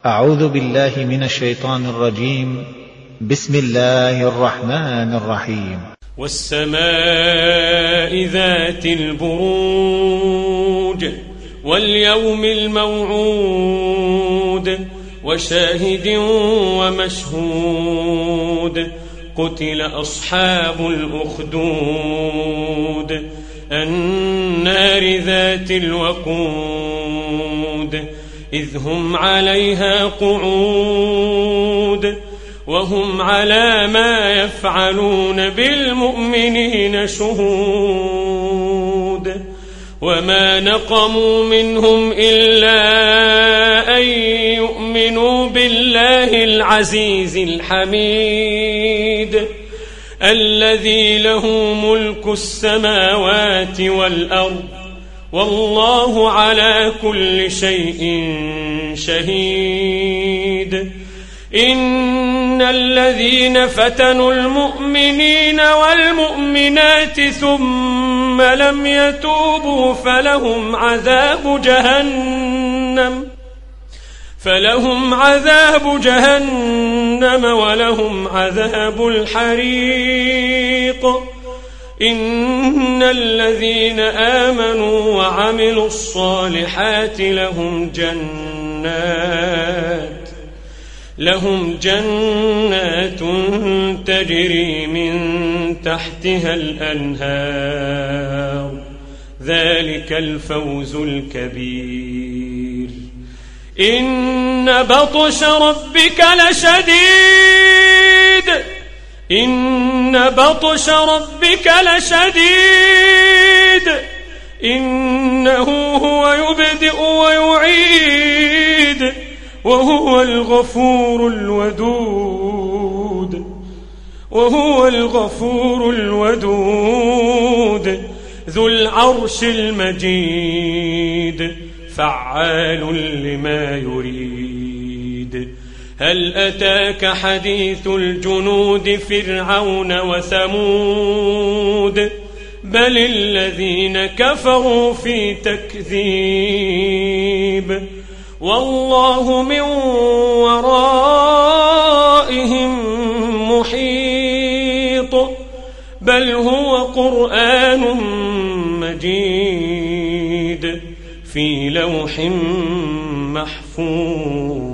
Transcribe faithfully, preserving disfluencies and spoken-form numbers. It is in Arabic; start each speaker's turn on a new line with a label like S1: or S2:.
S1: أعوذ بالله من الشيطان الرجيم. بسم الله الرحمن الرحيم.
S2: والسماء ذات البروج واليوم الموعود وشاهد ومشهود قتل أصحاب الأخدود النار ذات الوقود إذ هم عليها قعود وهم على ما يفعلون بالمؤمنين شهود وما نقموا منهم إلا أن يؤمنوا بالله العزيز الحميد الذي له ملك السماوات والأرض والله على كل شيء شهيد. إن الذين فتنوا المؤمنين والمؤمنات ثم لم يتوبوا فلهم عذاب جهنم فلهم عذاب جهنم ولهم عذاب الحريق. إن الذين آمنوا وعملوا الصالحات لهم جنات لهم جنات تجري من تحتها الأنهار ذلك الفوز الكبير. إن بطش ربك لشديد إن بطش ربك لشديد إنه هو يبدئ ويعيد وهو الغفور الودود وهو الغفور الودود ذو العرش المجيد فعال لما يريد. هل أتاك حديث الجنود فرعون وثمود بل الذين كفروا في تكذيب والله من ورائهم محيط بل هو قرآن مجيد في لوح محفوظ.